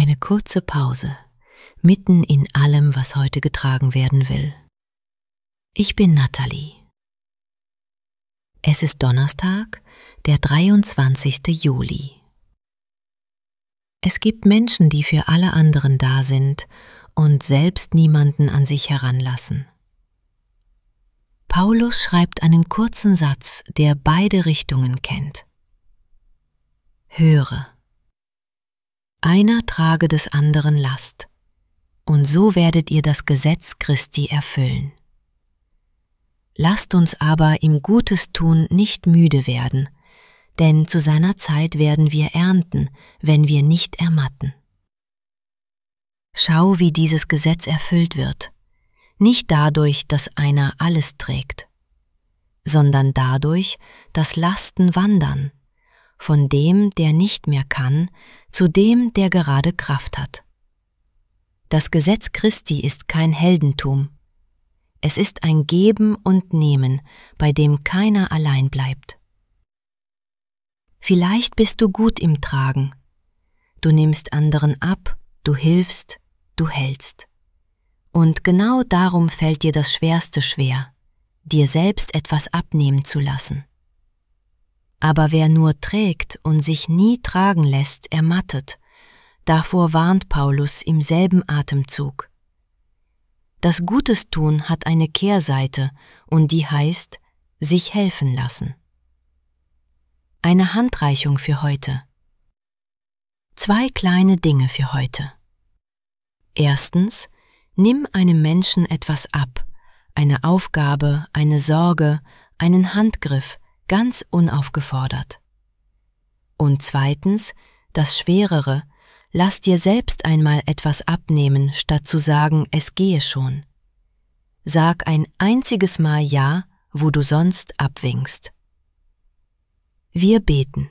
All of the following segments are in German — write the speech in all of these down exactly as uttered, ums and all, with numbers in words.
Eine kurze Pause, mitten in allem, was heute getragen werden will. Ich bin Nathalie. Es ist Donnerstag, der dreiundzwanzigste Juli. Es gibt Menschen, die für alle anderen da sind und selbst niemanden an sich heranlassen. Paulus schreibt einen kurzen Satz, der beide Richtungen kennt. Höre. Einer trage des anderen Last, und so werdet ihr das Gesetz Christi erfüllen. Lasst uns aber im Gutes tun nicht müde werden, denn zu seiner Zeit werden wir ernten, wenn wir nicht ermatten. Schau, wie dieses Gesetz erfüllt wird, nicht dadurch, dass einer alles trägt, sondern dadurch, dass Lasten wandern, von dem, der nicht mehr kann, zu dem, der gerade Kraft hat. Das Gesetz Christi ist kein Heldentum. Es ist ein Geben und Nehmen, bei dem keiner allein bleibt. Vielleicht bist du gut im Tragen. Du nimmst anderen ab, du hilfst, du hältst. Und genau darum fällt dir das Schwerste schwer, dir selbst etwas abnehmen zu lassen. Aber wer nur trägt und sich nie tragen lässt, ermattet. Davor warnt Paulus im selben Atemzug. Das Gutes tun hat eine Kehrseite und die heißt, sich helfen lassen. Eine Handreichung für heute. Zwei kleine Dinge für heute. Erstens, nimm einem Menschen etwas ab, eine Aufgabe, eine Sorge, einen Handgriff, ganz unaufgefordert. Und zweitens, das Schwerere, lass dir selbst einmal etwas abnehmen, statt zu sagen, es gehe schon. Sag ein einziges Mal Ja, wo du sonst abwinkst. Wir beten.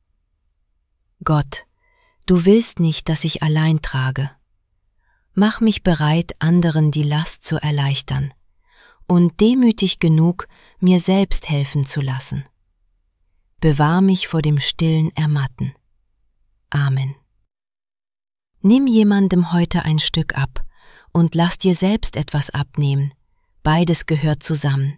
Gott, du willst nicht, dass ich allein trage. Mach mich bereit, anderen die Last zu erleichtern und demütig genug, mir selbst helfen zu lassen. Bewahr mich vor dem stillen Ermatten. Amen. Nimm jemandem heute ein Stück ab und lass dir selbst etwas abnehmen. Beides gehört zusammen.